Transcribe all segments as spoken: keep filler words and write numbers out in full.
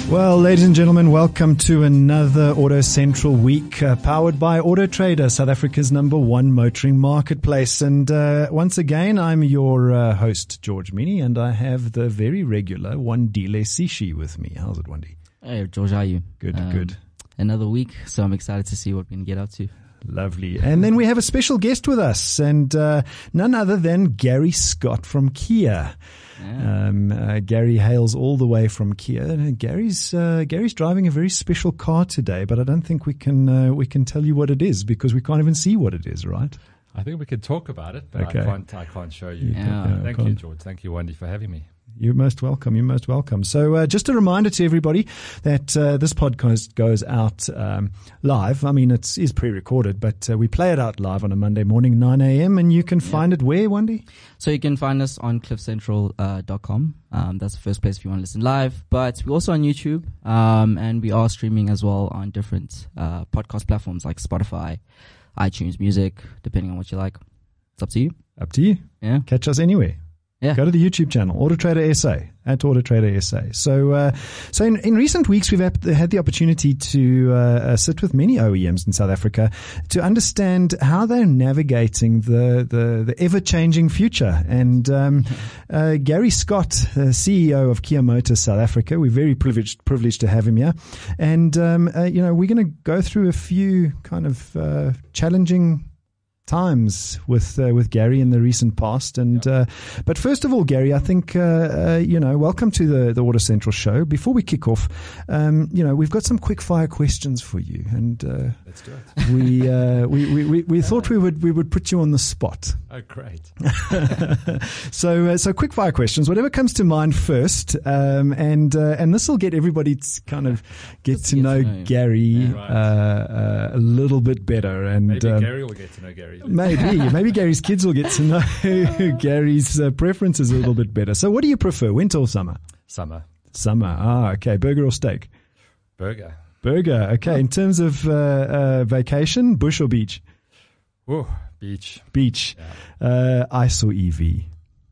Well, ladies and gentlemen, welcome to another Auto Central week, uh, powered by Auto Trader, South Africa's number one motoring marketplace. And uh, once again, I'm your uh, host, George Meany, and I have the very regular Wandile Sishi with me. How's it, Wandi? Hey, George, how are you? Good, um, good. Another week, so I'm excited to see what we can get up to. Lovely. And then we have a special guest with us, and uh, none other than Gary Scott from Kia. Yeah. Um, uh, Gary hails all the way from Kia. And Gary's uh, Gary's driving a very special car today, but I don't think we can uh, we can tell you what it is because we can't even see what it is, right? I think we could talk about it, but okay. I can't I can't show you. Yeah. Uh, Thank you, George. Thank you, Wendy, for having me. You're most welcome. You're most welcome. So uh, just a reminder to everybody that uh, this podcast goes out um, live. I mean, it is pre-recorded, but uh, we play it out live on a Monday morning, nine a.m. And you can find it where, Wendy? So you can find us on cliff central dot com. Um, that's the first place if you want to listen live. But we're also on YouTube, um, and we are streaming as well on different uh, podcast platforms like Spotify, iTunes Music, depending on what you like. It's up to you. Up to you. Yeah. Catch us anywhere. Yeah. Go to the YouTube channel, Auto Trader S A, at Auto Trader S A. So, uh, so in, in recent weeks, we've had the opportunity to uh, uh, sit with many O E Ms in South Africa to understand how they're navigating the the, the ever-changing future. And um, uh, Gary Scott, uh, C E O of Kia Motors South Africa, we're very privileged privileged to have him here. And um, uh, you know, we're going to go through a few kind of uh, challenging times with uh, with Gary in the recent past, and uh, but first of all, Gary, I think uh, uh, you know, welcome to the the Auto Central show. Before we kick off, um, you know, we've got some quick fire questions for you, and uh, let's do it. We, uh, we we we we thought we would we would put you on the spot. Oh, great! so uh, so quick fire questions, whatever comes to mind first, um, and uh, and this will get everybody to kind of get, to, get know to know Gary yeah. right. uh, uh, a little bit better, and maybe um, Gary will get to know Gary. Maybe, maybe Gary's kids will get to know Gary's uh, preferences a little bit better. So what do you prefer, winter or summer? Summer. Summer. Ah, okay. Burger or steak? Burger. Burger. Okay. In terms of uh, uh, vacation, bush or beach? Ooh, beach. Beach. Yeah. Uh, ice or E V?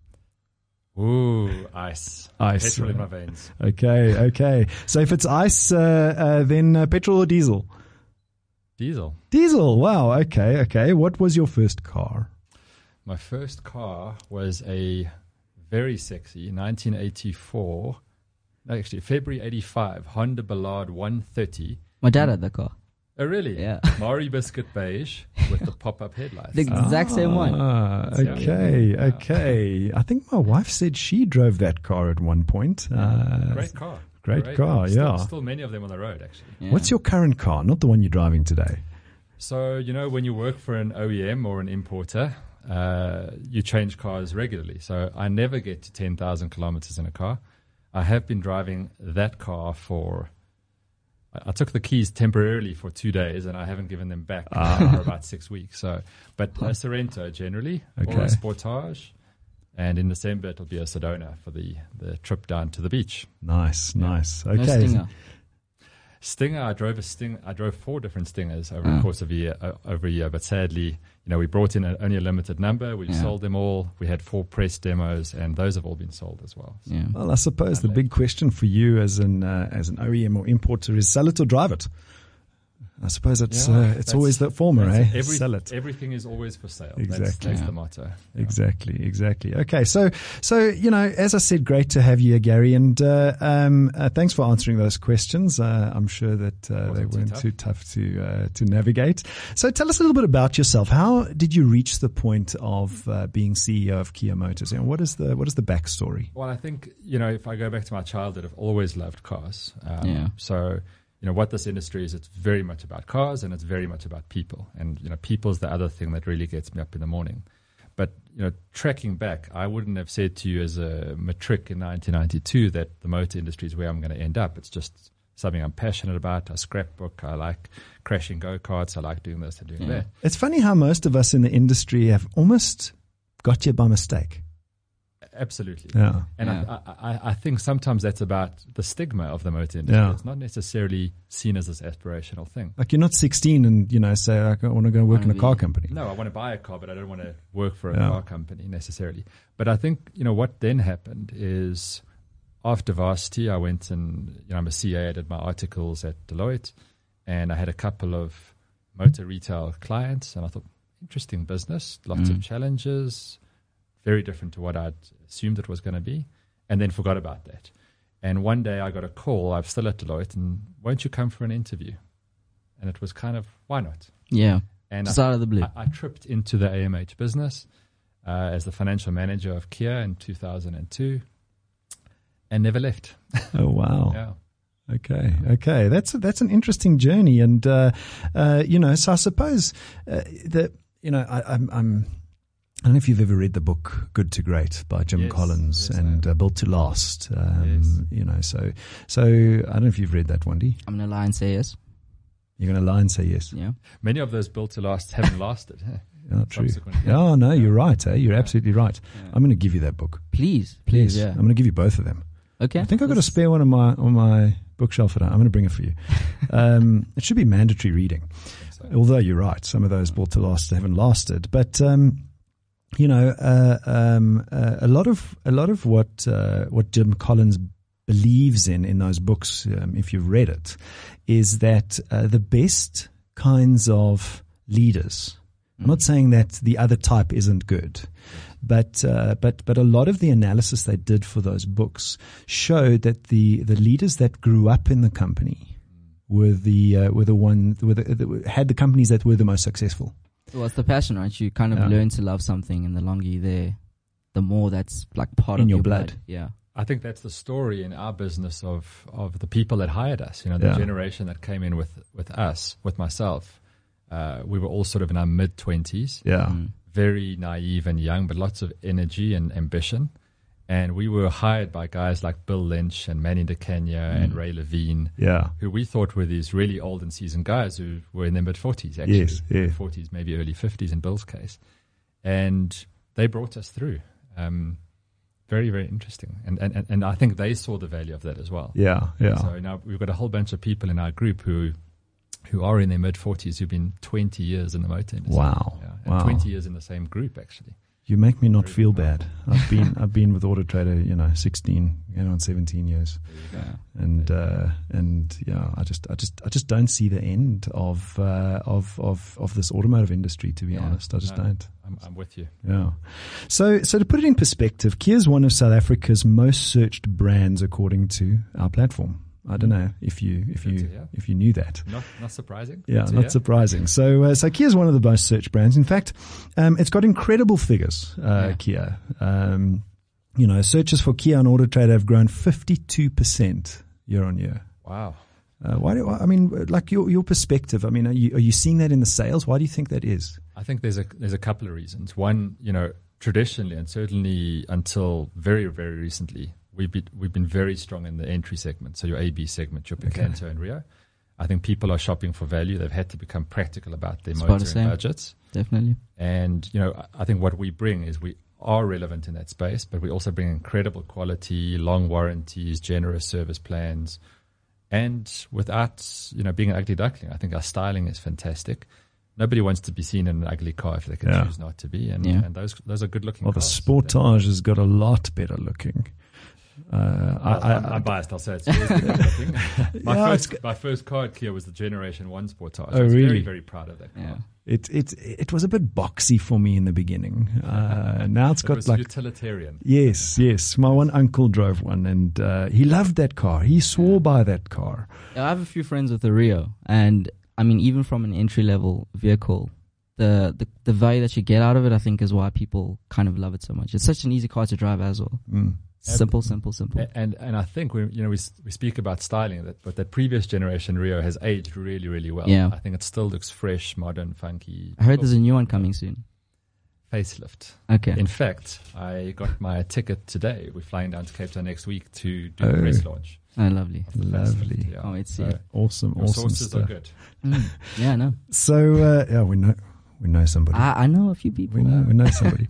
Ooh, ice. Ice. Petrol in my veins. Okay, okay. So if it's ice, uh, uh, then uh, petrol or diesel? Diesel. Diesel. Wow. Okay. Okay. What was your first car? My first car was a very sexy nineteen eighty-four, no, actually February eighty-five Honda Ballard one thirty. My dad had that car. Oh, really? Yeah. Maury Biscuit beige with the pop-up headlights. The exact same one. Ah, okay, Yeah. okay. I think my wife said she drove that car at one point. Uh, Great car. Great car, still, yeah. Still many of them on the road, actually. Yeah. What's your current car? Not the one you're driving today. So, you know, when you work for an O E M or an importer, uh, you change cars regularly. So I never get to ten thousand kilometers in a car. I have been driving that car for, I, I took the keys temporarily for two days and I haven't given them back Ah. for about six weeks. So, but a Sorento generally, Okay. or a Sportage. And in December, it'll be a Sedona for the, the trip down to the beach. Nice, nice. No Okay. Stinger. Stinger, I drove a Sting. I drove four different Stingers over Oh. the course of a year. Uh, over a year, but sadly, you know, we brought in a, only a limited number. We Yeah. sold them all. We had four press demos, and those have all been sold as well. So, Yeah. Well, I suppose the big question for you as an uh, as an O E M or importer is sell it or drive it. I suppose it's Yeah, uh, it's that's- always the former, eh? that's every- Sell it. Everything is always for sale. Exactly. That's, that's Yeah. the motto. Yeah. Exactly, exactly. Okay, so so you know, as I said, great to have you here, Gary, and uh, um, uh, thanks for answering those questions. Uh, I'm sure that uh, they Wasn't too weren't tough. too tough to uh, to navigate. So tell us a little bit about yourself. How did you reach the point of uh, being C E O of Kia Motors, and what is the what is the backstory? Well, I think, you know, if I go back to my childhood, I've always loved cars. Um, Yeah. So, you know, what this industry is, it's very much about cars and it's very much about people. And, you know, people is the other thing that really gets me up in the morning. But, you know, tracking back, I wouldn't have said to you as a matric in nineteen ninety-two that the motor industry is where I'm going to end up. It's just something I'm passionate about. I scrapbook. I like crashing go-karts. I like doing this and doing Yeah. that. It's funny how most of us in the industry have almost got you by mistake. Absolutely. Yeah. And Yeah. I, I, I think sometimes that's about the stigma of the motor industry. Yeah. It's not necessarily seen as this aspirational thing. Like you're not sixteen and, you know, say, I want to go work in a Wanna car be- company. No, I want to buy a car, but I don't want to work for a Yeah. car company necessarily. But I think, you know, what then happened is after varsity, I went and, you know, I'm a C A, I did my articles at Deloitte, and I had a couple of motor retail clients, and I thought, interesting business, lots Mm. of challenges, very different to what I'd assumed it was going to be, and then forgot about that. And one day I got a call, I'm still at Deloitte, and won't you come for an interview? And it was kind of, why not? Yeah. And Just I, out of the blue. I, I tripped into the A M H business uh, as the financial manager of Kia in two thousand two and never left. Oh, wow. Yeah. Okay, okay, that's that's an interesting journey, and uh, uh, you know, so I suppose uh, that you know, I, I'm, I'm, I don't know if you've ever read the book "Good to Great" by Jim Yes, Collins yes, and uh, "Built to Last." Um, Yes. You know, so so I don't know if you've read that one, D. I'm going to lie and say yes. You're going to lie and say yes. Yeah. Many of those built to last haven't lasted. huh? Oh, true. Subsequently. Oh no, you're right. Eh? You're Yeah. absolutely right. Yeah. I'm going to give you that book, Please. please. Please, yeah. I'm going to give you both of them. Okay. I think I've got a Let's- spare one on my on my bookshelf for that. I'm going to bring it for you. Um, it should be mandatory reading. So, Although you're right, some of those built to last haven't lasted. But um, you know, uh, um, uh, a lot of a lot of what uh, what Jim Collins believes in in those books, um, if you've read it, is that uh, the best kinds of leaders. I'm not saying that the other type isn't good, but uh, but but a lot of the analysis they did for those books showed that the the leaders that grew up in the company were the uh, were the one were the, the, had the companies that were the most successful. Well, it's the passion, right? You kind of Yeah. learn to love something, and the longer you're there, the more that's like part In of your your blood. Yeah. I think that's the story in our business of, of the people that hired us. You know, the Yeah. generation that came in with, with us, with myself. Uh, we were all sort of in our mid twenties, Yeah, Mm. very naive and young, but lots of energy and ambition. And we were hired by guys like Bill Lynch and Manny DeCania and Ray Levine, yeah, who we thought were these really old and seasoned guys who were in their mid forties, actually. Yes, yeah. forties, maybe early fifties in Bill's case. And they brought us through. Um, very, very interesting. And, and, and I think they saw the value of that as well. yeah, yeah. So now we've got a whole bunch of people in our group who who are in their mid forties who've been twenty years in the motor industry. Wow, Yeah, and wow. twenty years in the same group, actually. You make me not Very feel good. bad. I've been I've been with Auto Trader, you know, sixteen, you know, on seventeen years, Yeah. and uh, and yeah, I just I just I just don't see the end of uh, of of of this automotive industry. To be Yeah. honest, I just No. don't. I'm, I'm with you. Yeah. So so to put it in perspective, Kia is one of South Africa's most searched brands according to our platform. I don't know if you if Good you to hear. if you knew that. Not not surprising. Yeah, Good to not hear. surprising. So, uh, so Kia is one of the most searched brands. In fact, um, it's got incredible figures. Uh, Yeah. Kia, um, you know, searches for Kia on Auto Trader have grown fifty-two percent year on year. Wow. Uh, why do I mean, like your your perspective? I mean, are you are you seeing that in the sales? Why do you think that is? I think there's a there's a couple of reasons. One, you know, traditionally and certainly until very very recently, we've been we've been very strong in the entry segment. So your A B segment, your Picanto and Rio. I think people are shopping for value. They've had to become practical about their It's about the motoring same. budgets. Definitely. And you know, I- I think what we bring is we are relevant in that space, but we also bring incredible quality, long warranties, generous service plans, and without you know being an ugly duckling. I think our styling is fantastic. Nobody wants to be seen in an ugly car if they can Yeah. choose not to be, and, Yeah. and those those are good looking. Well, the cars. Sportage has got a lot better looking. Uh, I, I, I'm, I, I'm biased. I'll say it's yours, the better looking. My Yeah, first it's- my first car at Kia was the Generation One Sportage. Oh, I was really? very very proud of that car. Yeah. it it it was a bit boxy for me in the beginning. Uh, now it's It got was like. utilitarian. Yes, yes. My one uncle drove one, and uh, he loved that car. He swore Yeah. by that car. Yeah, I have a few friends with the Rio, and I mean, even from an entry level vehicle, the, the the value that you get out of it, I think, is why people kind of love it so much. It's such an easy car to drive as well. Mm. Simple, simple, simple. A- And and I think we you know we s- we speak about styling that, but that previous generation Rio has aged really really well. Yeah. I think it still looks fresh, modern, funky. I heard there's a new one coming soon. facelift. Okay. In fact, I got my ticket today. We're flying down to Cape Town next week to do Oh. the press launch. Oh, lovely. of the Lovely. facelift, Yeah. Can't wait to see So it. Awesome, your awesome sources are stuff. good. Mm. Yeah, I know. So uh, yeah, we know we know somebody. I, I know a few people. We know, we know somebody.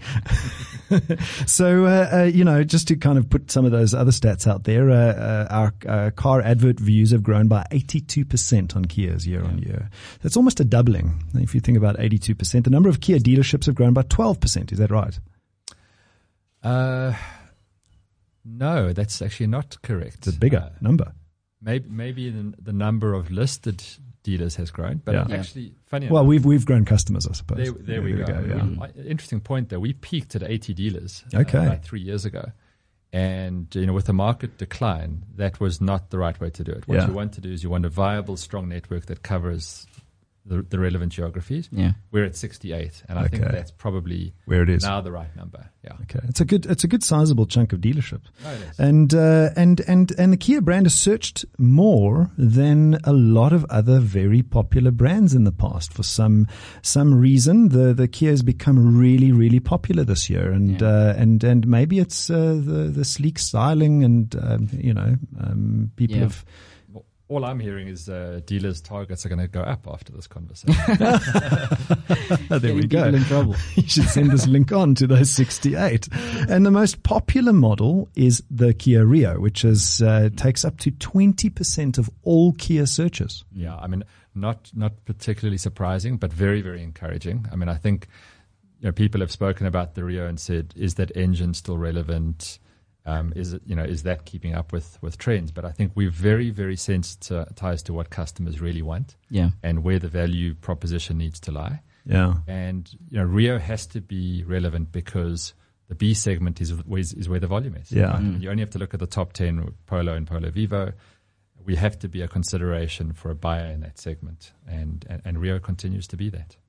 so, uh, uh, you know, just to kind of put some of those other stats out there, uh, uh, our uh, car advert views have grown by eighty-two percent on Kias year on year. That's almost a doubling. If you think about eighty-two percent, the number of Kia dealerships have grown by twelve percent. Is that right? Uh, No, that's actually not correct. It's a bigger Uh, number. maybe maybe the, the number of listed dealers has grown, but Yeah. actually, funny Well, enough, we've we've grown customers, I suppose. there, there we go. yeah. We- interesting point there. We peaked at eighty dealers uh, Okay. about three years ago. And, you know, with the market decline, that was not the right way to do it. What Yeah. you want to do is you want a viable, strong network that covers the, the relevant geographies. Yeah. We're at sixty-eight, and I think Okay. that's probably Where it is. now the right number. Yeah. Okay, it's a good it's a good sizable chunk of dealerships. No, it is. And uh, and and and the Kia brand is searched more than a lot of other very popular brands in the past. For some some reason, the the Kia has become really really popular this year, and Yeah. uh, and and maybe it's uh, the the sleek styling, and um, you know um, people Yeah. have. All I'm hearing is uh, dealers' targets are going to go up after this conversation. There we Getting go. people in trouble. You should send this link on to those sixty-eight. And the most popular model is the Kia Rio, which is uh, takes up to twenty percent of all Kia searches. Yeah, I mean, not not particularly surprising, but very, very encouraging. I mean, I think you know people have spoken about the Rio and said, is that engine still relevant? Um, is it, you know, is that keeping up with, with trends? But I think we're very, very sensitized to what customers really want Yeah. and where the value proposition needs to lie. Yeah. And you know, Rio has to be relevant because the B segment is is, is where the volume is. Yeah. Right? I mean, you only have to look at the top ten, Polo and Polo Vivo. We have to be a consideration for a buyer in that segment, and, and, and Rio continues to be that.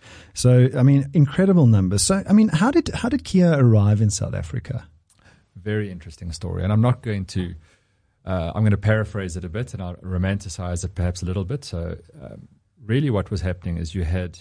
So, I mean, incredible numbers. So, I mean, how did how did Kia arrive in South Africa? Very interesting story, and I'm not going to. Uh, I'm going to paraphrase it a bit, and I'll romanticize it perhaps a little bit. So, um, really, what was happening is you had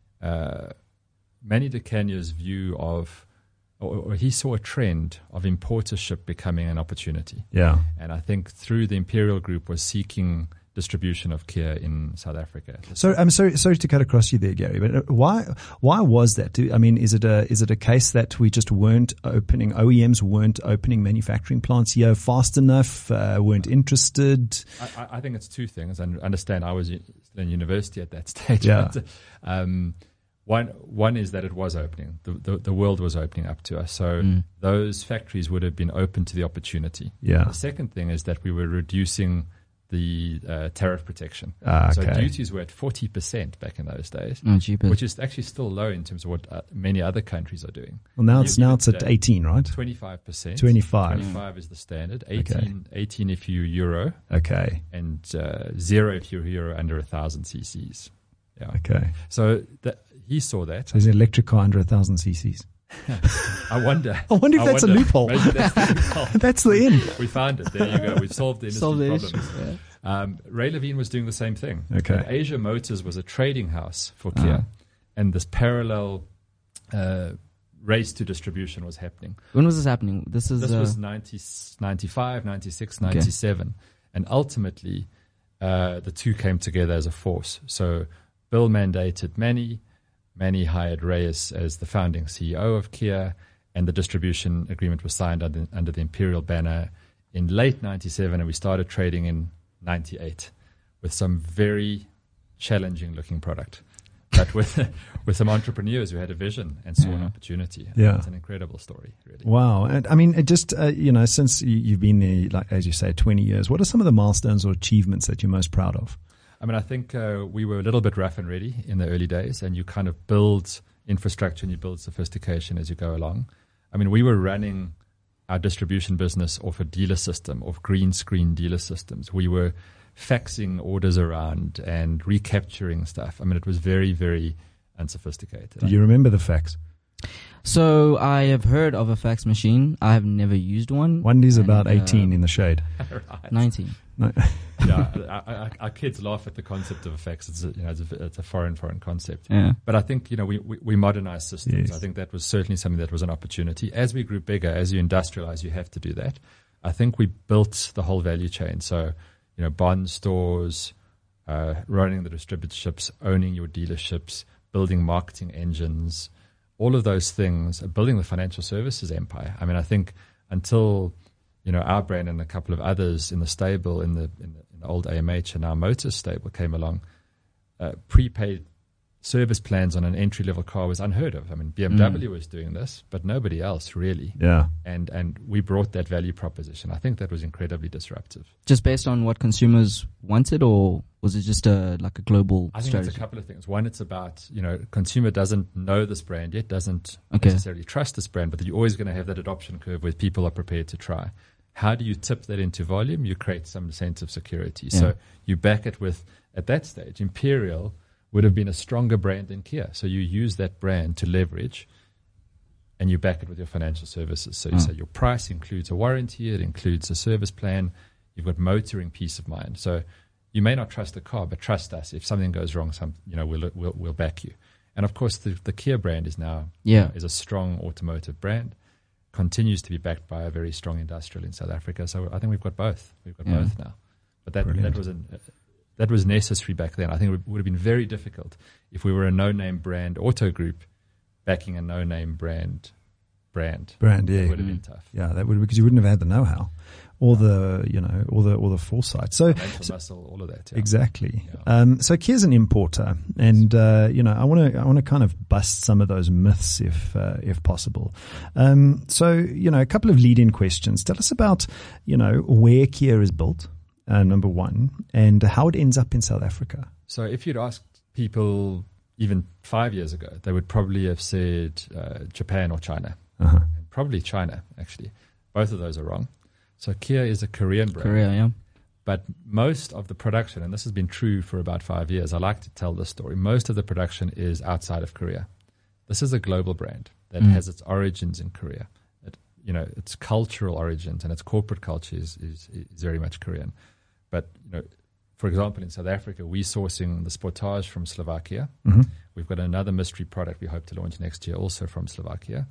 uh, Manny de Canya's view of, or, or he saw a trend of importership becoming an opportunity, Yeah. and I think through the Imperial Group was seeking distribution of Kia in South Africa. So I'm sorry, sorry to cut across you there, Gary. But why, why was that? Do, I mean, is it a is it a case that we just weren't opening O E Ms weren't opening manufacturing plants here fast enough? Uh, weren't interested? I, I- I think it's two things. And understand, I was still in university at that stage. Yeah. But, um, one one is that it was opening. The, the the world was opening up to us. So Mm. those factories would have been open to the opportunity. Yeah. The second thing is that we were reducing the uh, tariff protection. Ah, So okay. duties were at forty percent back in those days, Oh, jeepers. which is actually still low in terms of what uh, many other countries are doing. Well, now You- it's you now look it's at that eighteen, right? twenty-five percent. twenty-five. twenty-five is the standard. eighteen, eighteen if you're Euro, Okay. and uh, zero if you're Euro under one thousand cc's. Yeah. Okay. So that, he saw that. There's an electric car under a thousand cc's. I wonder. I wonder if that's a loophole. Maybe that's the loophole. That's the end. We found it. There you go. We've solved the industry Solve the problems. issue. Yeah. Um, Ray Levine was doing the same thing. Okay. And Asia Motors was a trading house for Kia, Ah. and this parallel uh, race to distribution was happening. When was this happening? This is This uh, was ninety, ninety-five, ninety-six, ninety-seven. And ultimately, uh, the two came together as a force. So Bill mandated Manny. Manny hired Ray as, as the founding C E O of Kia, and the distribution agreement was signed under, under the Imperial banner in late ninety-seven, and we started trading in ninety-eight with some very challenging looking product, but with with some entrepreneurs who had a vision and saw an Yeah. opportunity. Yeah. It's an incredible story, really. Wow. And I mean, it just, uh, you know, since you- you've been there, like, as you say, twenty years, what are some of the milestones or achievements that you're most proud of? I mean, I think uh, we were a little bit rough and ready in the early days, and you kind of build infrastructure and you build sophistication as you go along. I mean, we were running our distribution business off a dealer system, off green screen dealer systems. We were faxing orders around and recapturing stuff. I mean, it was very, very unsophisticated. Do you remember the facts? So I have heard of a fax machine. I have never used one. One is And, about uh, eighteen in the shade. Right. nineteen. No. Yeah, our, our, our kids laugh at the concept of a fax. It's a, you know, it's a, it's a foreign, foreign concept. Yeah. But I think, you know, we, we, we modernized systems. Yes. I think that was certainly something that was an opportunity. As we grew bigger, as you industrialize, you have to do that. I think we built the whole value chain. So, you know, bond stores, uh, running the distributorships, owning your dealerships, building marketing engines, all of those things, uh, building the financial services empire. I mean, I think until, you know, our brand and a couple of others in the stable, in the, in the, in the old A M H and our Motors stable came along, uh, prepaid service plans on an entry-level car was unheard of. I mean, B M W mm. was doing this, but nobody else really. Yeah. And and we brought that value proposition. I think that was incredibly disruptive. Just based on what consumers wanted, or was it just a like a global I think strategy? it's a couple of things. One, it's about, you know, consumer doesn't know this brand yet, doesn't okay. necessarily trust this brand, but you're always going to have that adoption curve where people are prepared to try. How do you tip that into volume? You create some sense of security. Yeah. So you back it with, at that stage, Imperial would have been a stronger brand than Kia. So you use that brand to leverage and you back it with your financial services. So you mm. say your price includes a warranty, it includes a service plan, you've got motoring peace of mind. So you may not trust the car, but trust us. If something goes wrong, some you know we'll we'll, we'll back you. And of course, the, the Kia brand is now yeah. you know, is a strong automotive brand, continues to be backed by a very strong industrial in South Africa. So I think we've got both. We've got yeah. both now. But that Brilliant. that was an uh, That was necessary back then. I think it would have been very difficult if we were a no-name brand auto group backing a no-name brand brand. Brand, yeah. It would have Mm. been tough. Yeah, that would, because you wouldn't have had the know-how or the, you know, or the, or the foresight. So, Mental so muscle, all of that. Yeah. exactly. Yeah. Um, so Kia's an importer, and uh, you know, I want to, I want to kind of bust some of those myths if, uh, if possible. Um, so, you know, a couple of lead-in questions. Tell us about, you know, where Kia is built. Uh, number one, and how it ends up in South Africa. So if you'd asked people even five years ago, they would probably have said uh, Japan or China. Uh-huh. And probably China, actually. Both of those are wrong. So Kia is a Korean brand. Korea, yeah. But most of the production, and this has been true for about five years, I like to tell this story, most of the production is outside of Korea. This is a global brand that Mm. has its origins in Korea. It, you know, its cultural origins and its corporate culture is, is, is very much Korean. But, you know, for example, in South Africa, we're sourcing the Sportage from Slovakia. Mm-hmm. We've got another mystery product we hope to launch next year, also from Slovakia.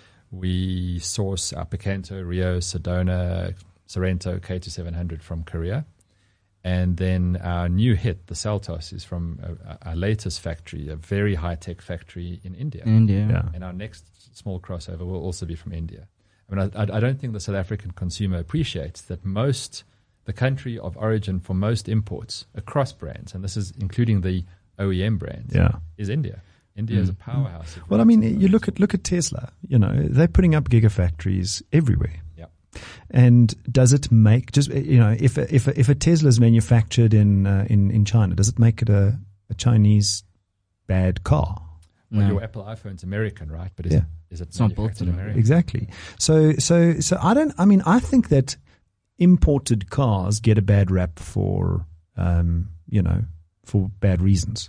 We source our Picanto, Rio, Sedona, Sorento, K two seven hundred from Korea. And then our new hit, the Seltos, is from uh, our latest factory, a very high-tech factory in India. In India. Yeah. And our next small crossover will also be from India. I mean, I, I don't think the South African consumer appreciates that most, the country of origin for most imports across brands, and this is including the O E M brands, Yeah. is India. India Mm. is a powerhouse. of Well, I mean, brands. you look at look at Tesla. You know, they're putting up gigafactories everywhere. Yeah. And does it make just you know if a, if a, if a Tesla is manufactured in uh, in in China, does it make it a, a Chinese bad car? Well, No. your Apple iPhone's American, right? But is Yeah. it, is it It's not built manufactured in in America? Exactly. So so so I don't. I mean, I think that imported cars get a bad rap for um you know for bad reasons.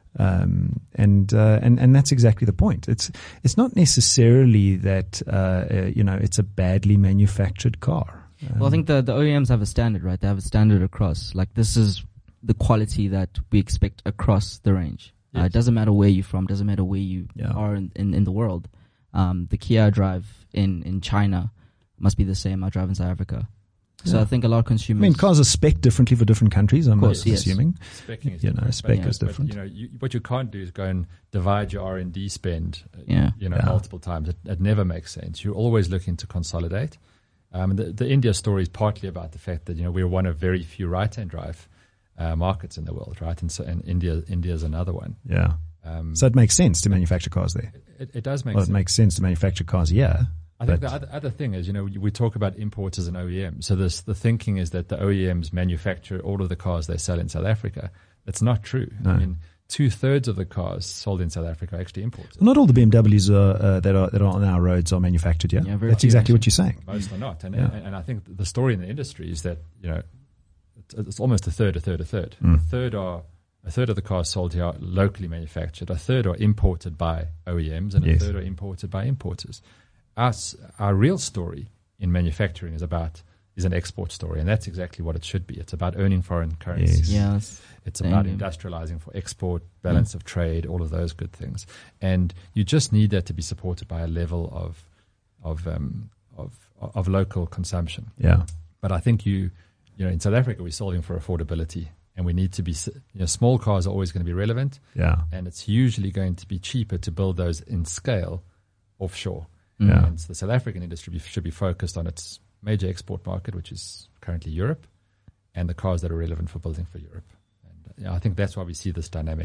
Um, and, uh, and, and that's exactly the point. It's, it's not necessarily that, uh, uh, you know, it's a badly manufactured car. Um, Well, I think the, the O E Ms have a standard, right? They have a standard across. Like, this is the quality that we expect across the range. Uh, Yes. it doesn't matter where you're from, doesn't matter where you Yeah. are in, in, in the world. Um, the Kia I drive in, in China must be the same I drive in South Africa. So Yeah. I think a lot of I consumers... mean, cars are spec'd differently for different countries, I'm course, yes. assuming. Specking is You know, different, spec but, is but, different. you know, you, what you can't do is go and divide your R and D spend, uh, Yeah. you know, Yeah. multiple times. It, it never makes sense. You're always looking to consolidate. Um, the, the India story is partly about the fact that, you know, we're one of very few right-hand drive uh, markets in the world, right? And so, and India, India is another one. Yeah. Um, So it makes sense to manufacture cars there. it, it does make Well, sense. it makes sense to manufacture cars, yeah. I think but- the other, other thing is, you know, we talk about importers and O E Ms. So this, the thinking is that the O E Ms manufacture all of the cars they sell in South Africa. That's not true. No. I mean, two thirds of the cars sold in South Africa are actually imported. Not all the B M Ws are, uh, that are that are on our roads are manufactured, yeah? Yeah, very That's few, exactly what actually. you're saying. Most are not. And, Yeah. and, and I think the story in the industry is that, you know, it's, it's almost a third, a third, a third. Mm. A third are, a third of the cars sold here are locally manufactured. A third are imported by O E Ms and Yes. a third are imported by importers. Us, our real story in manufacturing is about, is an export story. And that's exactly what it should be. It's about earning foreign currencies. Yes. Yeah, that's It's the about aim. industrializing for export, balance of trade, all of those good things. And you just need that to be supported by a level of, of, um, of, of local consumption. Yeah. But I think you, you know, in South Africa, we're solving for affordability, and we need to be, s- you know, small cars are always going to be relevant, Yeah. and it's usually going to be cheaper to build those in scale offshore. Yeah. And the South African industry be- should be focused on its major export market, which is currently Europe, and the cars that are relevant for building for Europe. And uh, yeah, I think that's why we see this dynamic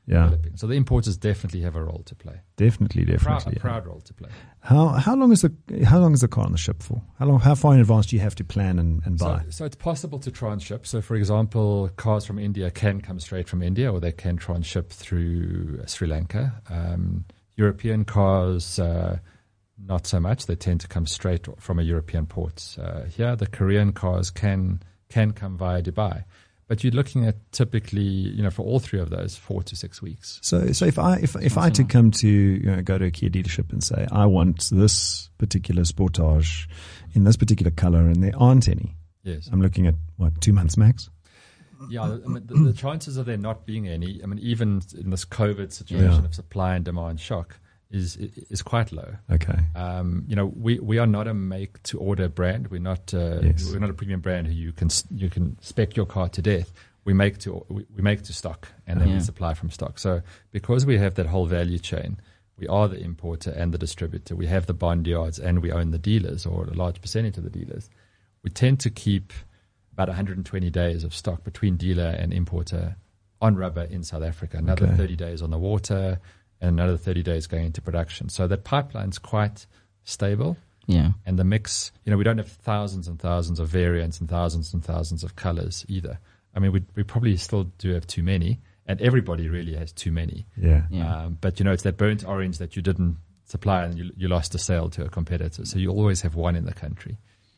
Yeah. developing. So the importers definitely have a role to play. Definitely, Proud, definitely. a yeah. proud role to play. How how long is the how long is the car on the ship for? How long? How far in advance do you have to plan and, and So, buy? so it's possible to transship. So, for example, cars from India can come straight from India, or they can transship through uh, Sri Lanka. Um, European cars, uh, not so much. They tend to come straight from a European port. Uh, here, the Korean cars can can come via Dubai. But you're looking at typically, you know, for all three of those, four to six weeks. So so if I if if I had to come to you know, go to a Kia dealership and say I want this particular Sportage in this particular color, and there aren't any, Yes. I'm looking at what two months max. Yeah, I mean, the, the chances of there not being any, I mean, even in this COVID situation Yeah. of supply and demand shock is is quite low. Okay. Um, you know, we, we are not a make to order brand. We're not uh, Yes. we're not a premium brand who you can s- you can spec your car to death. We make to we, we make to stock, and then Yeah. we supply from stock. So because we have that whole value chain, we are the importer and the distributor. We have the bond yards, and we own the dealers, or a large percentage of the dealers. We tend to keep about one hundred twenty days of stock between dealer and importer on rubber in South Africa. Another Okay. thirty days on the water, and another thirty days going into production. So that pipeline's quite stable. Yeah. And the mix, you know, we don't have thousands and thousands of variants and thousands and thousands of colors either. I mean, we we probably still do have too many, and everybody really has too many. Yeah. Yeah. Um, but, you know, it's that burnt orange that you didn't supply and you, you lost a sale to a competitor. So you always have one in the country.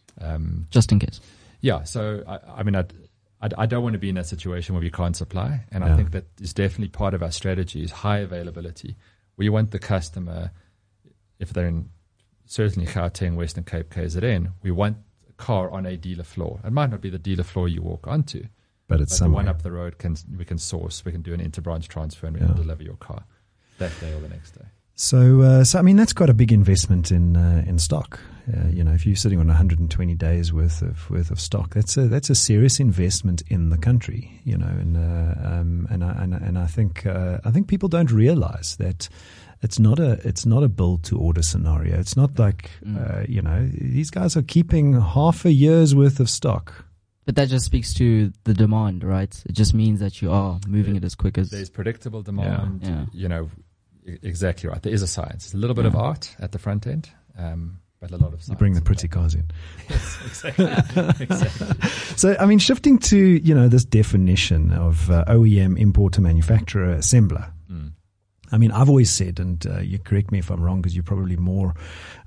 Um, Just in case. yeah, so, I, I mean, I'd, I'd, I don't want to be in that situation where we can't supply. And Yeah. I think that is definitely part of our strategy is high availability. We want the customer, if they're in certainly Gauteng, Western Cape, K Z N, we want a car on a dealer floor. It might not be the dealer floor you walk onto, But it's but the one somewhere. up the road can we can source, we can do an interbranch transfer, and we Yeah. can deliver your car that day or the next day. So, uh, so I mean, that's quite a big investment in uh, in stock. Uh, you know, if you're sitting on one hundred twenty days worth of worth of stock, that's a that's a serious investment in the country. You know, and uh, um, and I and, I- and I think uh, I think people don't realize that it's not a it's not a build to order scenario. It's not like uh, you know these guys are keeping half a year's worth of stock. But that just speaks to the demand, right? It just means that you are moving it as quick as. There's predictable demand. Yeah. You know, e- exactly right. There is a science. It's a little bit of Yeah. art at the front end, um, but a lot of science. You bring the in pretty back. cars in. Yes, exactly. exactly. So, I mean, shifting to, you know, this definition of uh, O E M, importer, manufacturer, assembler. Mm. I mean, I've always said, and uh, you correct me if I'm wrong, because you're probably more,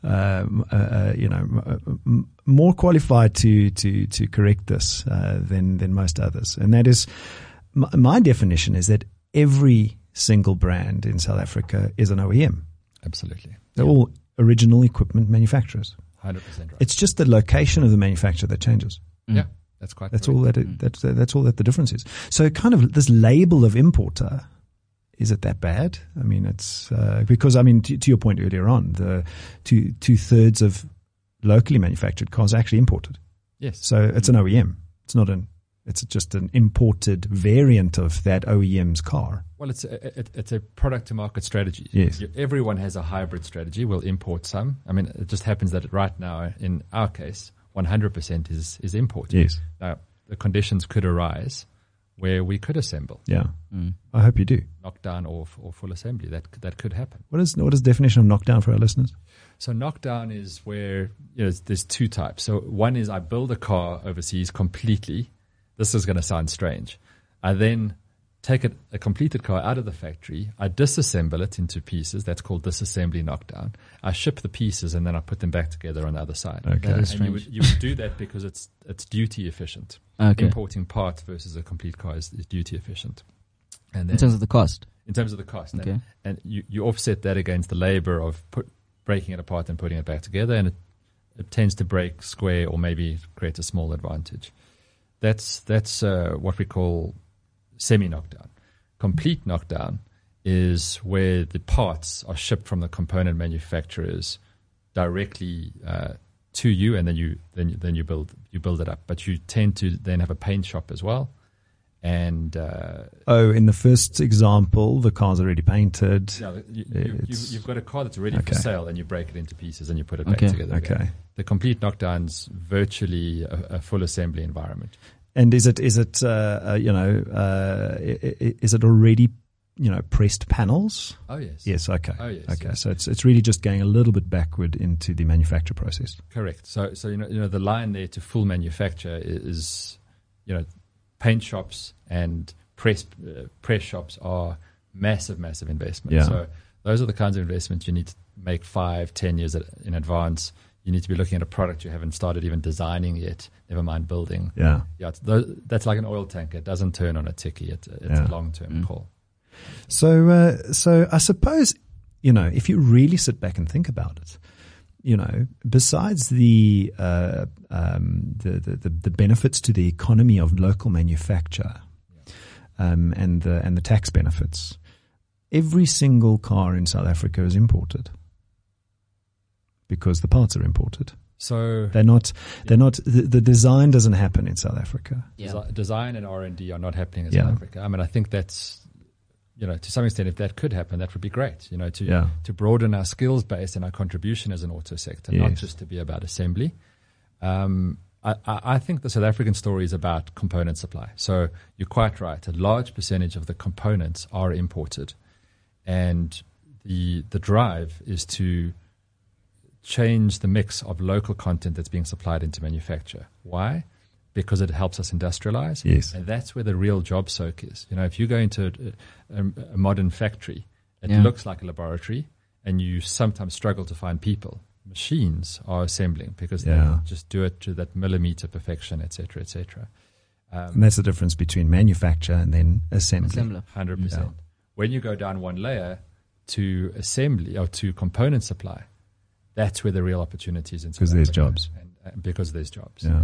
um, uh, uh, you know, m- m- more qualified to to to correct this uh, than than most others. And that is, my, my definition is that every single brand in South Africa is an O E M. Absolutely. They're all original equipment manufacturers. one hundred percent right. It's just the location of the manufacturer that changes. yeah, that's quite That's correct. all that it, that's that's all that the difference is. So kind of this label of importer, is it that bad? I mean, it's uh, because I mean to, to your point earlier on, the two two thirds of locally manufactured cars are actually imported. Yes. So it's an O E M. It's not an. It's just an imported variant of that O E M's car. Well, it's a, it, it's a product to market strategy. Yes. You- Everyone has a hybrid strategy. We'll import some. I mean, it just happens that right now, in our case, one hundred percent is, is import. Yes. Now, the conditions could arise where we could assemble, Yeah. Mm. I hope you do. knockdown or, or full assembly. That that could happen. What is what is the definition of knockdown for our listeners? So knockdown is where, you know, there's two types. So one is I build a car overseas completely. This is going to sound strange. I then take it, a completed car out of the factory. I disassemble it into pieces. That's called disassembly knockdown. I ship the pieces and then I put them back together on the other side. Okay. That is And you would, strange. you would do that because it's it's duty efficient. Okay. Importing parts versus a complete car is, is duty efficient. And then In terms of the cost. in terms of the cost. And- Okay. And, you, you offset that against the labor of put, breaking it apart and putting it back together, and it, it tends to break square or maybe create a small advantage. That's that's uh, what we call semi-knockdown. Complete knockdown is where the parts are shipped from the component manufacturers directly uh, to you, and then you then you, then you build you build it up. But you tend to then have a paint shop as well. And uh, Oh, in the first example, the car's already painted. yeah, you, you, you, It's- you've got a car that's ready Okay. for sale, and you break it into pieces and you put it back Okay. together. again. Okay. The complete knockdown's virtually a, a full assembly environment. And is it is it uh, uh, you know uh, i- i- is it already you know, pressed panels? Oh, yes. Yes, okay. Oh, yes, okay, yes. so it's it's really just going a little bit backward into the manufacture process. Correct. So, so you know, you know, the line there to full manufacture is, you know, paint shops and press uh, press shops are massive, massive investments. Yeah. So those are the kinds of investments you need to make five, ten years in advance. You need to be looking at a product you haven't started even designing yet, never mind building. Yeah. Yeah, it's those, that's like an oil tanker. It doesn't turn on a ticky. It, it's Yeah. a long-term Mm. call. So, uh, so I suppose, you know, if you really sit back and think about it, you know, besides the uh, um, the, the, the the benefits to the economy of local manufacture, um, and the and the tax benefits, every single car in South Africa is imported because the parts are imported. So They're not. They're not. The, the design doesn't happen in South Africa. Yeah. desi- design and R and D are not happening in Yeah. South Africa. I mean, I think that's, you know, to some extent, if that could happen, that would be great, you know, to Yeah. to broaden our skills base and our contribution as an auto sector, not Yes. just to be about assembly. Um, I, I I think the South African story is about component supply. So you're quite right. A large percentage of the components are imported. And the the drive is to change the mix of local content that's being supplied into manufacture. Why? Because it helps us industrialize. Yes. And that's where the real job soak is. You know, if you go into a, a, a modern factory, it Yeah. looks like a laboratory and you sometimes struggle to find people. Machines are assembling because Yeah. they just do it to that millimeter perfection, et cetera, et cetera. And that's the difference between manufacture and then assembly. Assembler. one hundred percent. Yeah. When you go down one layer to assembly or to component supply, that's where the real opportunity is in South Because there's Africa. jobs. And, and because there's jobs. Yeah.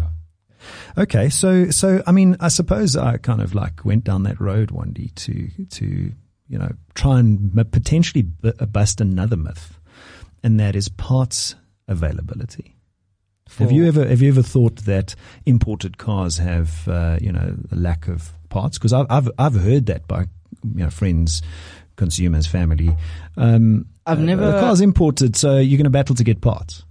Okay, so so I mean, I suppose I kind of like went down that road one day to to you know try and m- potentially b- bust another myth, and that is parts availability. Have you ever have you ever thought that imported cars have uh, you know a lack of parts? Because I've I've I've heard that by you know friends, consumers, family. Um, I've uh, never- the car's imported, so you're going to battle to get parts.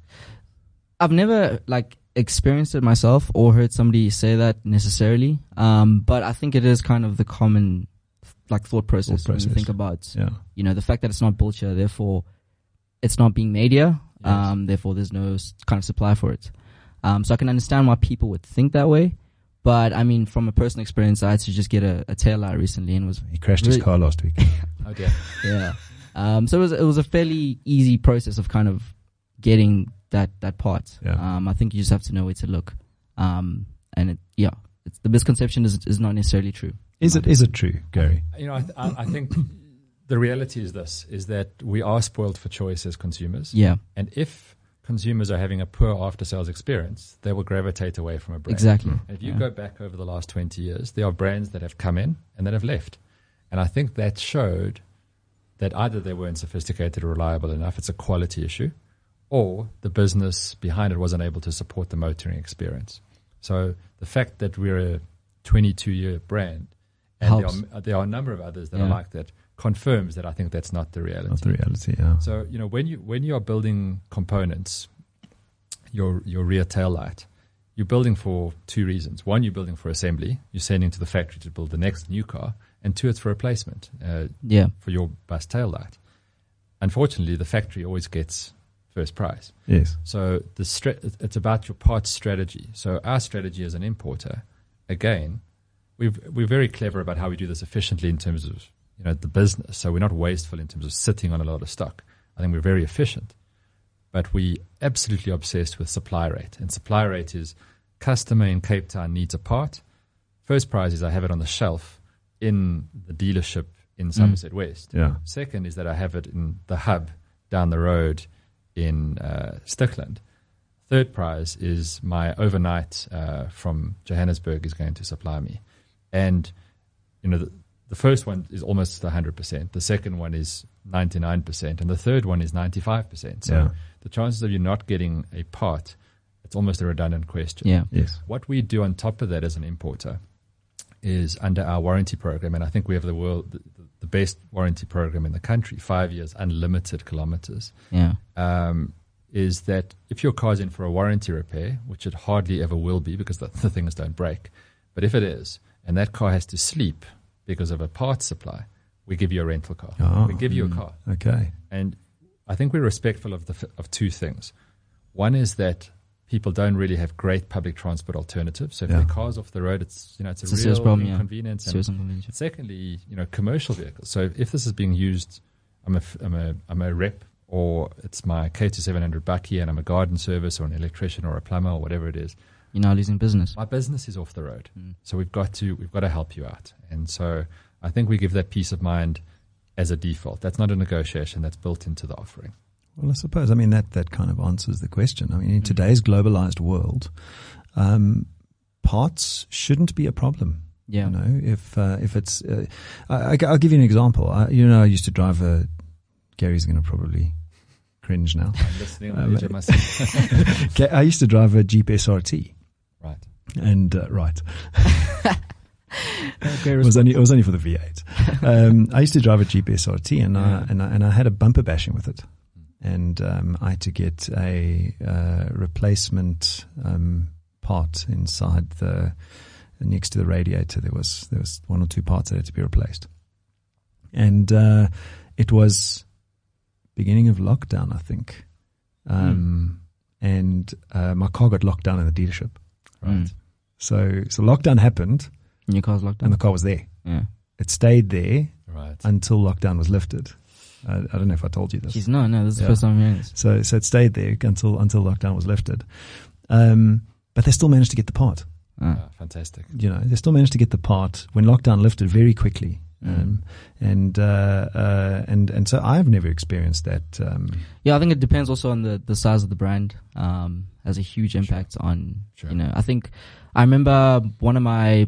I've never like experienced it myself or heard somebody say that necessarily. Um, but I think it is kind of the common like thought process, Thought when you process. think about, Yeah. you know, the fact that it's not built here, therefore it's not being made here. Yes. Um, therefore there's no s- kind of supply for it. Um, so I can understand why people would think that way. But I mean, from a personal experience, I had to just get a, a tail light recently and was He crashed his Really? car last week. Oh dear. yeah. Um, so it was it was a fairly easy process of kind of getting that that part. Yeah. Um, I think you just have to know where to look. Um, and it, yeah, it's, the misconception is is not necessarily true. Is it is it true, Gary? You know, I, th- I I think the reality is this, is that we are spoiled for choice as consumers. Yeah, And if consumers are having a poor after-sales experience, they will gravitate away from a brand. exactly. And if you Yeah. go back over the last twenty years, there are brands that have come in and that have left. And I think that showed that either they weren't sophisticated or reliable enough, it's a quality issue, or the business behind it wasn't able to support the motoring experience. So the fact that we're a twenty-two-year brand, and there Helps. are, there are a number of others that Yeah. are like that, confirms that I think that's not the reality. Not the reality, yeah. So, you know, when you when you are building components, your your rear tail light, you're building for two reasons. One, you're building for assembly. You're sending to the factory to build the next new car. And two, it's for replacement uh, Yeah, for your bus tail light. Unfortunately, the factory always gets first prize. Yes. So the stra- it's about your parts strategy. So our strategy as an importer, again, we've, we're very clever about how we do this efficiently in terms of, you know, the business. So we're not wasteful in terms of sitting on a lot of stock. I think we're very efficient. But we absolutely obsessed with supply rate. And supply rate is customer in Cape Town needs a part. First prize is I have it on the shelf in the dealership in Somerset West. Yeah. Second is that I have it in the hub down the road in uh, Stickland. Third prize is my overnight uh, from Johannesburg is going to supply me. And, you know, the, the first one is almost one hundred percent. The second one is ninety-nine percent. And the third one is ninety-five percent. So Yeah. the chances of you not getting a part, it's almost a redundant question. yeah, Yes. What we do on top of that as an importer is under our warranty program, and I think we have the world the, the best warranty program in the country, five years, unlimited kilometers, yeah, um, is that if your car's in for a warranty repair, which it hardly ever will be because the, the things don't break, but if it is, and that car has to sleep because of a parts supply, we give you a rental car. Oh, we give you a car. Okay. And I think we're respectful of the of two things. One is that people don't really have great public transport alternatives. So if Yeah. their car's off the road, it's you know it's a It's a real serious problem, yeah. inconvenience. Serious And inconvenience. secondly, you know, commercial vehicles. So if this is being used, I'm a f- I'm a I'm a rep, or it's my K two seven hundred Bucky, and I'm a garden service or an electrician or a plumber or whatever it is. You're now losing business. My business is off the road, Mm. so we've got to we've got to help you out. And so I think we give that peace of mind as a default. That's not a negotiation. That's built into the offering. Well, I suppose, I mean, that, that kind of answers the question. I mean, in today's globalized world, um, parts shouldn't be a problem. Yeah. You know, if, uh, if it's, uh, I, I- I'll give you an example. I, you know, I used to drive a, Gary's going to probably cringe now. I'm listening on Um, the edge of my seat. Okay, I used to drive a Jeep S R T. Right. And, uh, right. Okay, It was only, it was only for the V eight. Um, I used to drive a Jeep S R T and I, and I, and I had a bumper bashing with it. And, um, I had to get a, uh, replacement, um, part inside the, next to the radiator. There was, there was one or two parts that had to be replaced. And, uh, it was beginning of lockdown, I think. Um, and, uh, my car got locked down in the dealership. Right. Mm. So, so lockdown happened And your car's locked and down. the car was there. Yeah. It stayed there Right. until lockdown was lifted. I, I don't know if I told you this. Jeez, no, no, this is Yeah. the first time I'm hearing this. So, so it stayed there until until lockdown was lifted. Um, but they still managed to get the part. Ah. Ah, fantastic. You know, they still managed to get the part when lockdown lifted very quickly. Um, and uh, uh, and and so I've never experienced that. Um, Yeah, I think it depends also on the, the size of the brand. Um, has a huge impact on, Sure. you know, I think, I remember one of my,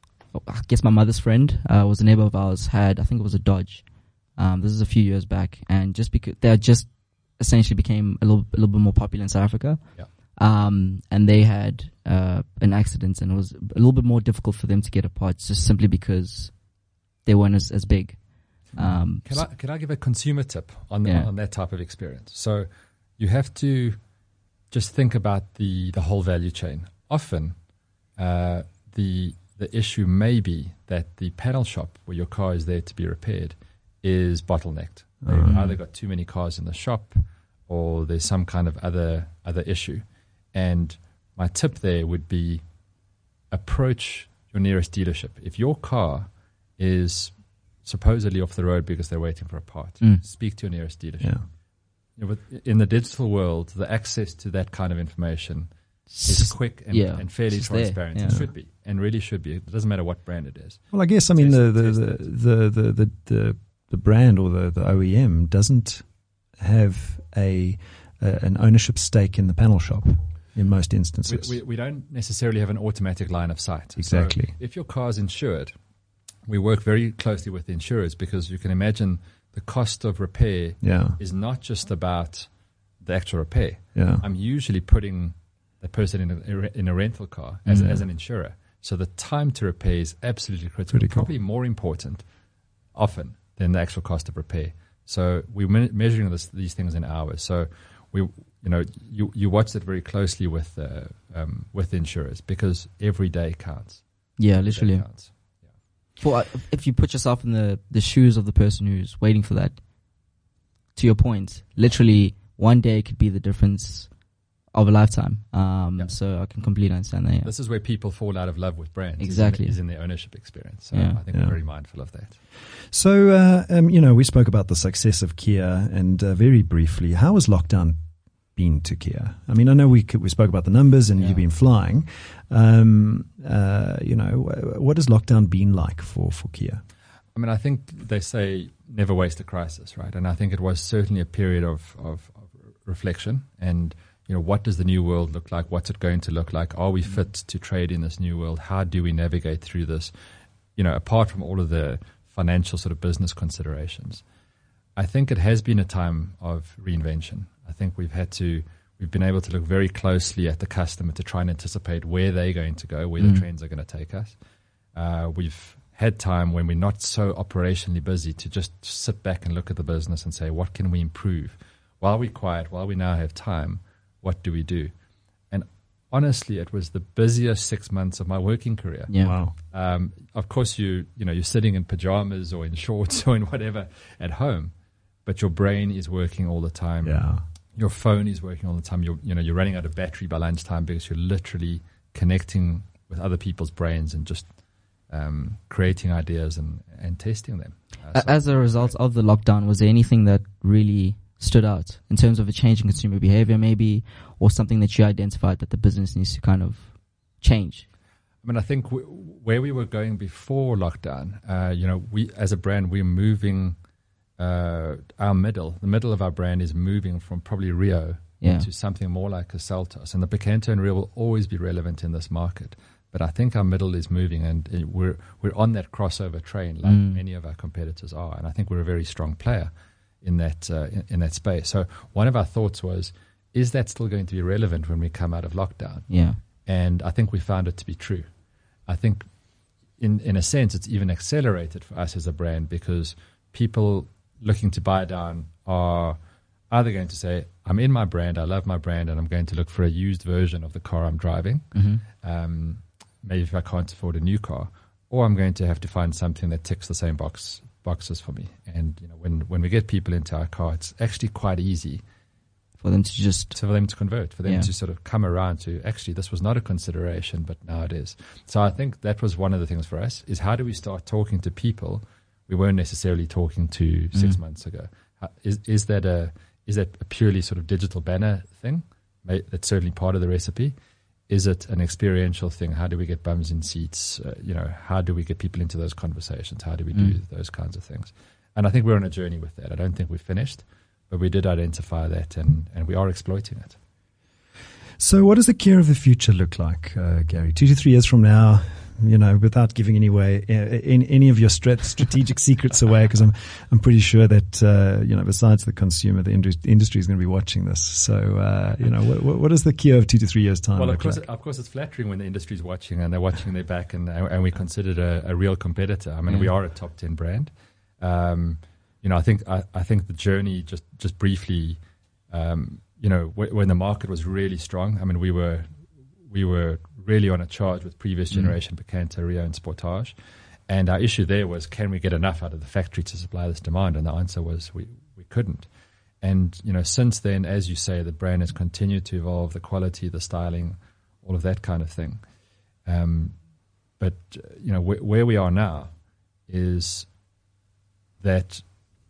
I guess my mother's friend, uh, was a neighbor of ours, had, I think it was a Dodge. Um, this is a few years back, and just because they had just essentially became a little, a little bit more popular in South Africa. Yeah. Um, and they had, uh, an accident, and it was a little bit more difficult for them to get a part just simply because they weren't as, as big. Um, Can I can I give a consumer tip on the, Yeah. on that type of experience? So you have to just think about the, the whole value chain. Often, uh, the the issue may be that the panel shop where your car is there to be repaired is bottlenecked. They've Mm. either got too many cars in the shop, or there's some kind of other other issue. And my tip there would be approach your nearest dealership. If your car is supposedly off the road because they're waiting for a part, Mm. speak to your nearest dealership. yeah, You know, with, in the digital world, the access to that kind of information is quick and, yeah, and fairly it's just there, transparent. yeah. It should be, and really should be. It doesn't matter what brand it is. well, I guess I mean the Test the, it, test the, the, the, the, the the brand or the, the O E M doesn't have a, a an ownership stake in the panel shop in most We, instances. we, we don't necessarily have an automatic line of sight. Exactly. So if your car is insured, we work very closely with the insurers, because you can imagine the cost of repair yeah, is not just about the actual repair. yeah, I'm usually putting the person in a, in a rental car as, Mm. as an insurer. So the time to repair is absolutely critical, Critical. probably more important often than the actual cost of repair. So we're me- measuring this, these things in hours. So we, you know, you, you watch that very closely with uh, um, with insurers, because every day counts. Yeah, Every day literally. counts. For, if you put yourself in the, the shoes of the person who's waiting for that, to your point, literally one day could be the difference of a lifetime. Um, Yeah. So I can completely understand that. Yeah. This is where people fall out of love with brands. is in- Exactly. Is in, their ownership experience. So Yeah. I think Yeah. we're very mindful of that. So, uh, um, you know, we spoke about the success of Kia, and uh, very briefly, how has lockdown been to Kia? I mean, I know we could, we spoke about the numbers, and Yeah. you've been flying. Um, uh, you know, wh- what has lockdown been like for, for Kia? I mean, I think they say never waste a crisis, right? And I think it was certainly a period of, of, of reflection. And, you know, what does the new world look like? What's it going to look like? Are we fit to trade in this new world? How do we navigate through this? You know, apart from all of the financial sort of business considerations, I think it has been a time of reinvention. I think we've had to, we've been able to look very closely at the customer to try and anticipate where they're going to go, where Mm. the trends are going to take us. Uh, we've had time when we're not so operationally busy to just sit back and look at the business and say, what can we improve? While we're quiet, while we now have time, what do we do? And honestly, it was the busiest six months of my working career. Yeah. Wow. Um, of course, you you know you're sitting in pajamas or in shorts or in whatever at home, but your brain is working all the time. Yeah. Your phone is working all the time. You're you know you're running out of battery by lunchtime because you're literally connecting with other people's brains and just um, creating ideas and, and testing them. Uh, so As a result of the lockdown, was there anything that really stood out in terms of a change in consumer behavior, maybe, or something that you identified that the business needs to kind of change? I mean, I think w- where we were going before lockdown, uh, you know, we as a brand, we're moving uh, our middle, the middle of our brand is moving from probably Rio Yeah. into something more like a Seltos. And the Picanto and Rio will always be relevant in this market. But I think our middle is moving, and uh, we're we're on that crossover train like Mm. many of our competitors are. And I think we're a very strong player in that uh, in, in that space. So one of our thoughts was, is that still going to be relevant when we come out of lockdown? Yeah. And I think we found it to be true. I think in, in a sense, it's even accelerated for us as a brand because people looking to buy down are either going to say, I'm in my brand, I love my brand, and I'm going to look for a used version of the car I'm driving. Mm-hmm. Um, maybe if I can't afford a new car, or I'm going to have to find something that ticks the same box boxes for me. And you know, when, when we get people into our car, it's actually quite easy For them to just, for them to convert, for them Yeah. to sort of come around to actually this was not a consideration, but now it is. So I think that was one of the things for us is how do we start talking to people we weren't necessarily talking to six Mm. months ago? How, is is that a is that a purely sort of digital banner thing? May, that's certainly part of the recipe. Is it an experiential thing? How do we get bums in seats? Uh, you know, how do we get people into those conversations? How do we do Mm. those kinds of things? And I think we're on a journey with that. I don't think we've finished. But we did identify that, and, and we are exploiting it. So what does the Kia of the future look like, uh, Gary? Two to three years from now, you know, without giving any way, uh, in, any of your strat- strategic secrets away, because I'm, I'm pretty sure that, uh, you know, besides the consumer, the indus- industry is going to be watching this. So, uh, you know, what, what is the Kia of two to three years' time Well, of look course, like? of course, it's flattering when the industry is watching and they're watching their back, and and we considered a, a real competitor. I mean, Yeah. we are a top ten brand. Um, you know, I think I, I think the journey just just briefly, um, you know, w- when the market was really strong. I mean, we were we were really on a charge with previous generation mm. Picanto, Rio, and Sportage, and our issue there was, can we get enough out of the factory to supply this demand? And the answer was we we couldn't. And you know, since then, as you say, the brand has continued to evolve, the quality, the styling, all of that kind of thing. Um, but uh, you know, wh- where we are now is that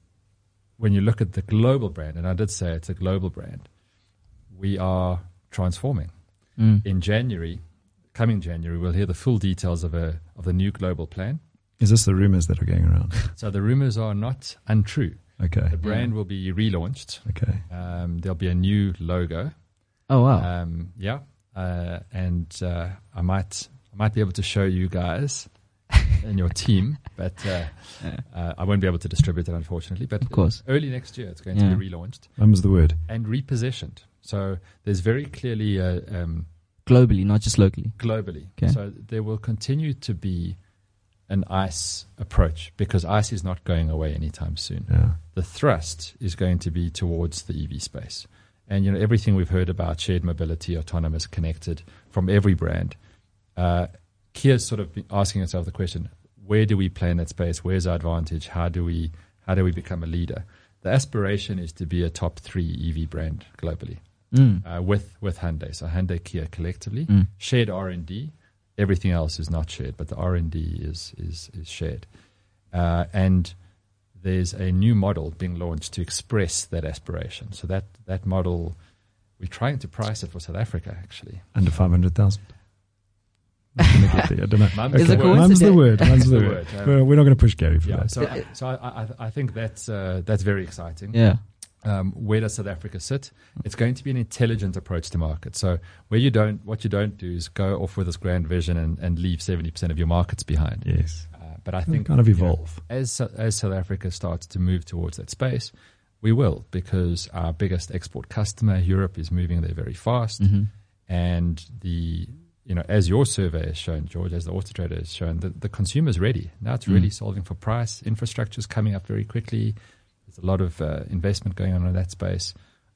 when you look at the global brand, and I did say it's a global brand, we are transforming. Mm. In January, coming January, we'll hear the full details of a of the new global plan. Is this the rumors that are going around? So the rumors are not untrue. Okay. The brand will be relaunched. Okay. Um, there'll be a new logo. oh wow. Um, yeah, uh, and uh, I might I might be able to show you guys and your team, but uh, Yeah. uh, I won't be able to distribute it, unfortunately. But Of course. early next year, it's going Yeah. to be relaunched Mum's the word. and repositioned. So there's very clearly a, um, Globally, not just locally. globally. Okay. So there will continue to be an ICE approach because ICE is not going away anytime soon. Yeah. The thrust is going to be towards the E V space. And, you know, everything we've heard about shared mobility, autonomous, connected from every brand, uh, Kia's sort of been asking itself the question, where do we play in that space? Where's our advantage? How do we, how do we become a leader? The aspiration is to be a top three E V brand globally. Mm. Uh, with with Hyundai, so Hyundai Kia collectively, Mm. shared R and D. Everything else is not shared, but the R and D is is is shared. Uh, and there's a new model being launched to express that aspiration. So that that model, we're trying to price it for South Africa actually. Under five hundred thousand. I don't know. Mum's Is the it word. Mum's the coincidence? word. Mum's the The word. word, We're, we're not going to push Gary for Yeah, that. so so I, I I think that's uh, that's very exciting. Yeah. Um, where does South Africa sit? It's going to be an intelligent approach to market. So where you don't, what you don't do is go off with this grand vision and, and leave seventy percent of your markets behind. Yes. Uh, but I They think kind of you know, evolve. as as South Africa starts to move towards that space, we will, because our biggest export customer, Europe, is moving there very fast, Mm-hmm. and the you know, as your survey has shown, George, as the Auto Trader has shown, the, the consumer's ready. Now it's really Mm. solving for price. Infrastructure's coming up very quickly. There's a lot of uh, investment going on in that space.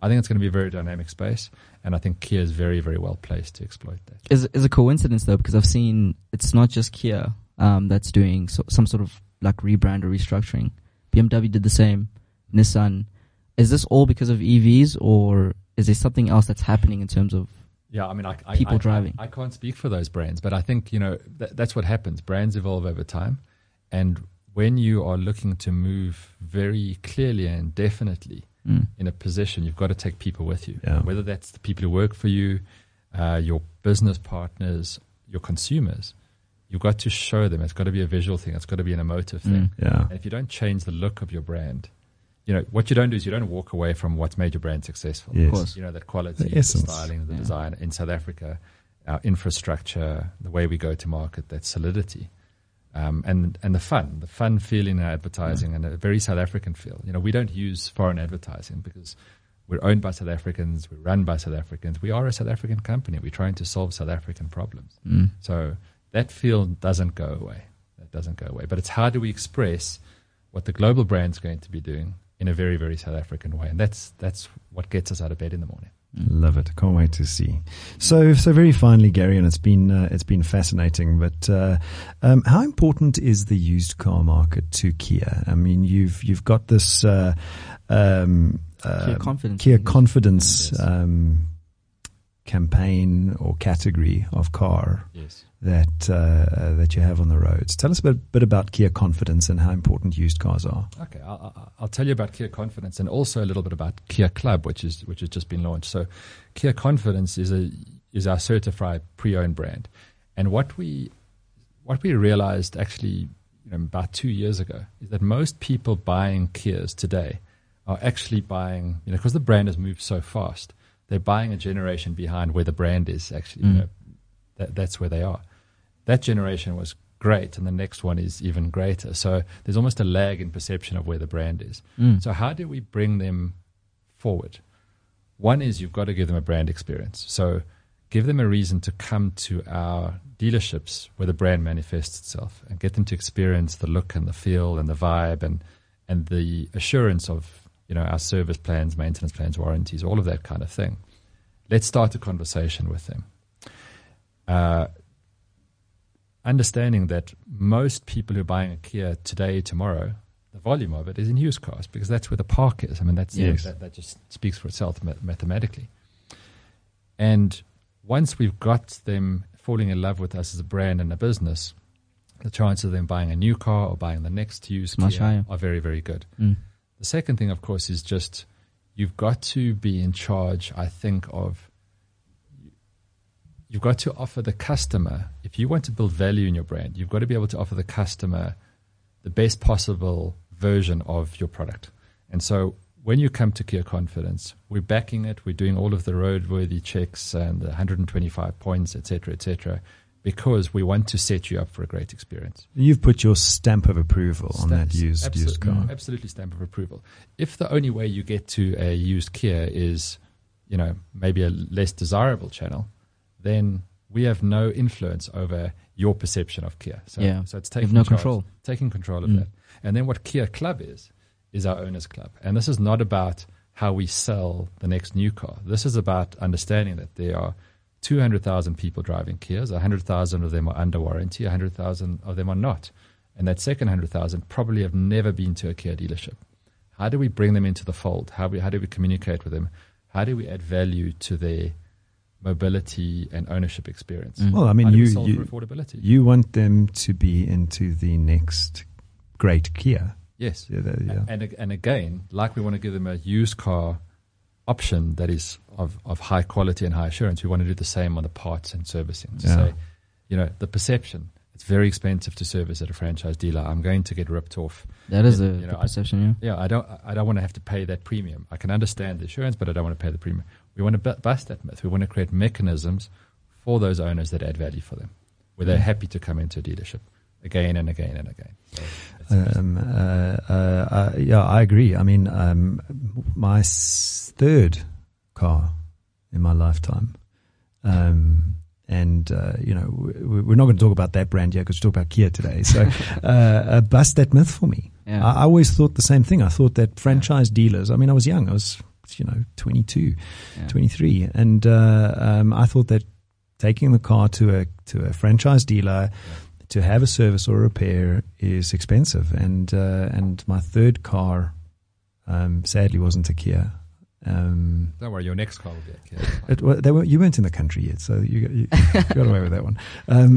I think it's going to be a very dynamic space, and I think Kia is very, very well placed to exploit that. Is is a coincidence though, because I've seen it's not just Kia um, that's doing so, some sort of like rebrand or restructuring. B M W did the same. Nissan. Is this all because of E Vs, or is there something else that's happening in terms of Yeah, I mean, I, I, people I, driving? I, I can't speak for those brands, but I think, you know, that, that's what happens. Brands evolve over time, and when you are looking to move very clearly and definitely mm. in a position, you've got to take people with you. Yeah. Whether that's the people who work for you, uh, your business partners, your consumers, you've got to show them. It's got to be a visual thing. It's got to be an emotive thing. Mm. Yeah. And if you don't change the look of your brand, you know, what you don't do is you don't walk away from what's made your brand successful. Yes. Of course. You know, that quality, The the, essence. styling, the Yeah. design. In South Africa, our infrastructure, the way we go to market, that solidity. Um, and, and the fun, the fun feeling in advertising yeah. and a very South African feel. You know, we don't use foreign advertising because we're owned by South Africans, we're run by South Africans. We are a South African company. We're trying to solve South African problems. Mm. So that feel doesn't go away. That doesn't go away. But it's how do we express what the global brand's going to be doing in a very, very South African way. And that's that's what gets us out of bed in the morning. Love it. Can't wait to see. So, so very finally, Gary, and it's been uh, it's been fascinating. But uh, um, how important is the used car market to Kia? I mean, you've you've got this uh, um, uh, Kia Confidence, Kia Confidence Yes. um, campaign or category of car Yes. that uh, uh, that you have on the roads. Tell us a bit, bit about Kia Confidence and how important used cars are. Okay, I'll, I'll- I'll tell you about Kia Confidence and also a little bit about Kia Club, which is which has just been launched. So, Kia Confidence is a is our certified pre-owned brand, and what we what we realized actually, you know, about two years ago is that most people buying Kias today are actually buying, you know, because the brand has moved so fast, they're buying a generation behind where the brand is actually. You Mm. know, that, that's where they are. That generation was great, and the next one is even greater. So there's almost a lag in perception of where the brand is. Mm. So how do we bring them forward? One is you've got to give them a brand experience. So give them a reason to come to our dealerships where the brand manifests itself and get them to experience the look and the feel and the vibe and and the assurance of, you know, our service plans, maintenance plans, warranties, all of that kind of thing. Let's start a conversation with them. Uh, understanding that most people who are buying a Kia today, tomorrow, the volume of it is in used cars because that's where the park is. I mean, that's Yes. that, that just speaks for itself ma- mathematically. And once we've got them falling in love with us as a brand and a business, the chances of them buying a new car or buying the next used Much Kia higher. are very, very good. Mm. The second thing, of course, is just you've got to be in charge, I think, of you've got to offer the customer, if you want to build value in your brand, you've got to be able to offer the customer the best possible version of your product. And so when you come to Kia Confidence, we're backing it. We're doing all of the roadworthy checks and the one hundred twenty-five points, et cetera, et cetera, because we want to set you up for a great experience. You've put your stamp of approval on that Stamp- used absolute- used car. Absolutely stamp of approval. If the only way you get to a used Kia is, you know, maybe a less desirable channel, then we have no influence over your perception of Kia. So, Yeah. so it's You have taking no charge- control. taking control of Mm. that. And then what Kia Club is, is our owners club. And this is not about how we sell the next new car. This is about understanding that there are two hundred thousand people driving Kias, one hundred thousand of them are under warranty, one hundred thousand of them are not. And that second one hundred thousand probably have never been to a Kia dealership. How do we bring them into the fold? How, we, how do we communicate with them? How do we add value to their mobility and ownership experience? Mm. Well, I mean, How do we you solve you, for affordability? you want them to be into the next great Kia. Yes. Yeah, that- yeah. And, and again, like we want to give them a used car option that is of, of high quality and high assurance, we want to do the same on the parts and servicing. To Yeah. say, you know, the perception, it's very expensive to service at a franchise dealer. I'm going to get ripped off. That is You a know, the I- perception, yeah. Yeah, I don't I don't want to have to pay that premium. I can understand the assurance, but I don't want to pay the premium. We want to bu- bust that myth. We want to create mechanisms for those owners that add value for them, where they're happy to come into a dealership again and again and again. So it's- Um, uh, uh, uh, yeah, I agree. I mean, um, my s- third car in my lifetime. Um, and, uh, you know, we, we're not going to talk about that brand yet because we talk about Kia today. So, uh, uh, bust that myth for me. Yeah. I, I always thought the same thing. I thought that franchise dealers, I mean, I was young. I was was, you know, twenty-two, Yeah. twenty-three. And, uh, um, I thought that taking the car to a, to a franchise dealer to have a service or repair is expensive. And, uh, and my third car, um, sadly wasn't a Kia. Um, Don't worry, your next car will be a Kia. it, well, they were, you weren't in the country yet, so you, you, you got away with that one. Um, uh,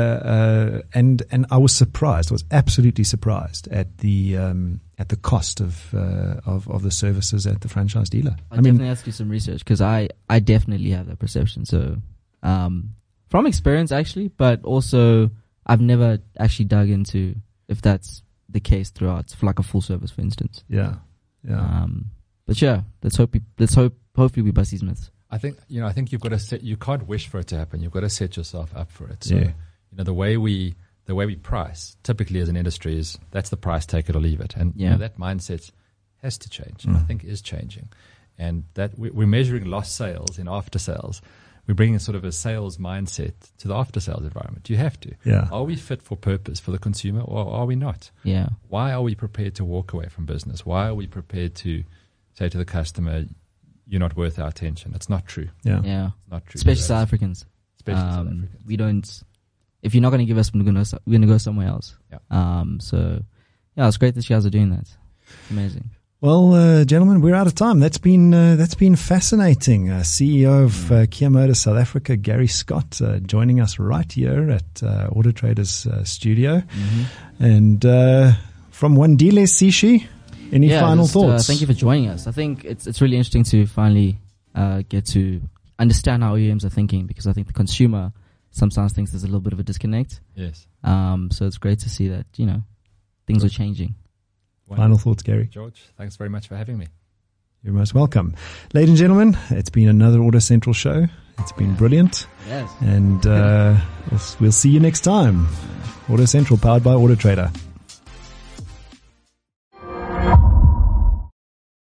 uh, and and I was surprised. I was absolutely surprised at the um, at the cost of, uh, of of the services at the franchise dealer. I, I mean, definitely have to do some research because I, I definitely have that perception. So, um, from experience actually, but also I've never actually dug into if that's the case throughout for like a full service, for instance. yeah, yeah, Um, but yeah, let's hope we, let's hope hopefully we bust these myths. I think, you know, I think you've got to set, you can't wish for it to happen. You've got to set yourself up for it. So, Yeah. you know, the way we, the way we price typically as an industry is that's the price, take it or leave it. And you Yeah. know, that mindset has to change. And I think is changing. And that we, we're measuring lost sales in after sales. We're bringing sort of a sales mindset to the after sales environment. You have to. yeah, Are we fit for purpose for the consumer or are we not? Yeah. Why are we prepared to walk away from business? Why are we prepared to say to the customer, you're not worth our attention? It's not true. yeah, Yeah. It's not true. Especially South Africans. Especially South Um, Africans. we don't, if you're not going to give us, we're going to, we're going to go somewhere else. Yeah. Um, so yeah, it's great that you guys are doing that. It's amazing. Well, uh, gentlemen, we're out of time. That's been uh, that's been fascinating. Uh, C E O of uh, Kia Motors South Africa, Gary Scott, uh, joining us right here at uh, Auto Traders uh, studio. Mm-hmm. And uh, from Wandile Sishi, any yeah, final just, uh, thoughts? thank you for joining us. I think it's it's really interesting to finally uh, get to understand how O E Ms are thinking because I think the consumer sometimes thinks there's a little bit of a disconnect. Yes. Um, so it's great to see that, you know, things are changing. Final thoughts, Gary. George, thanks very much for having me. You're most welcome. Ladies and gentlemen, it's been another Auto Central show. It's been brilliant. Yes. And uh, we'll, we'll see you next time. Auto Central, powered by Auto Trader.